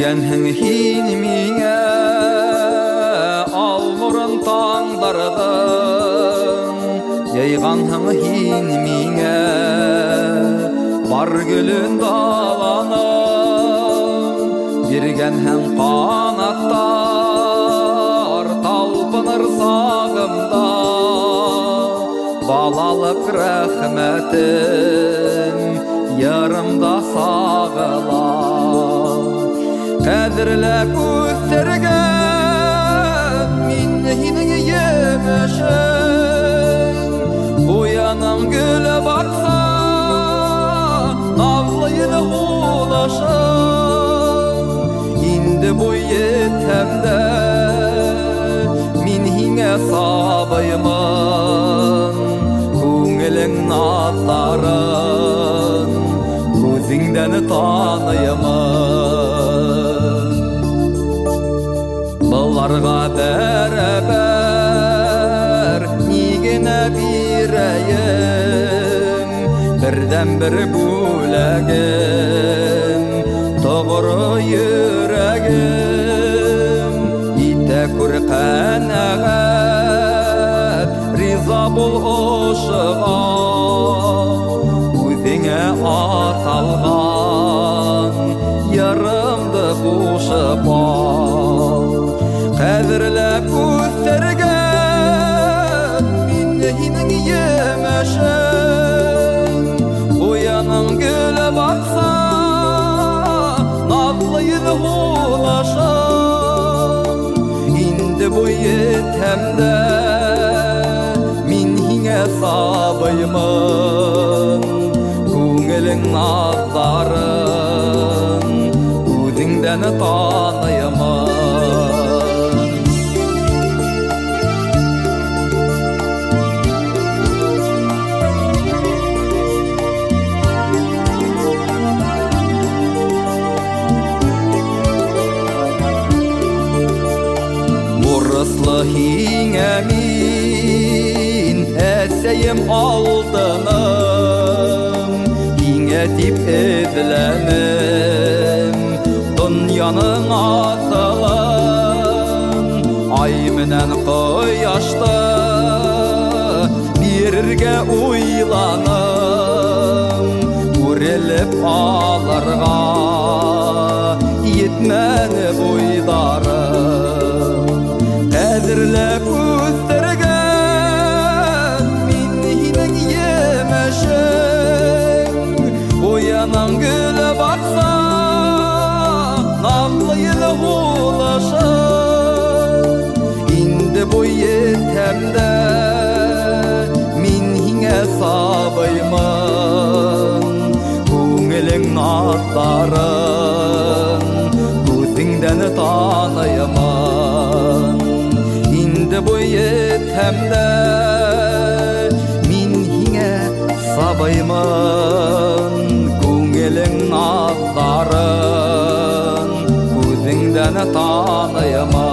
Биргенһең һин миңә ал нурын таңдардан, яйганһың һин миңә бар гөлен даланың. Биргенһең канаттар талпыныр сагымда, балалык рәхмәтең ярымда сагыла. Кадрләп үстергән мин һинең емешең, буяның гөле бакса назлы иде һулышың. Инде буй етәм дә мин һиңә сабыймын, күңелең натларын күзеңдән таныймын. Былларга бәрәбәр нигенә бирәйем, бердән бер бүләгем тоғры йөрәгем. Итә күр ҡәнәғәт, риза бул ошоға, үҙеңә аталған ярымды ҡушып ал. Ҡәҙерләп үҫтергән мин һинең емешең, буяның гөле баҡса наҙлы иде һулышың. Инде буй етәм дә мин һиңә сабыймын, күңелең наҙларын күҙеңдән таныймын. Бурыслы һиңә мин әсәйем алтыным, һиңә тип эҙләнем донъяның аҫылын. Ай менән ҡояшты бирергә уйланым, күрелеп алырға етмәне буйдарым. Ҡәҙерләп үҫтергән мин һинең емешең, буяның гөле баҡса наҙлы иде һулышың. Инде буй етәм дә мин һиңә сабыймын, күңелең наҙларын күҙеңдән таныймын. Инде буй етәм дә мин һиңә сабыймын, күңелең наҙларын күҙеңдән таныймын.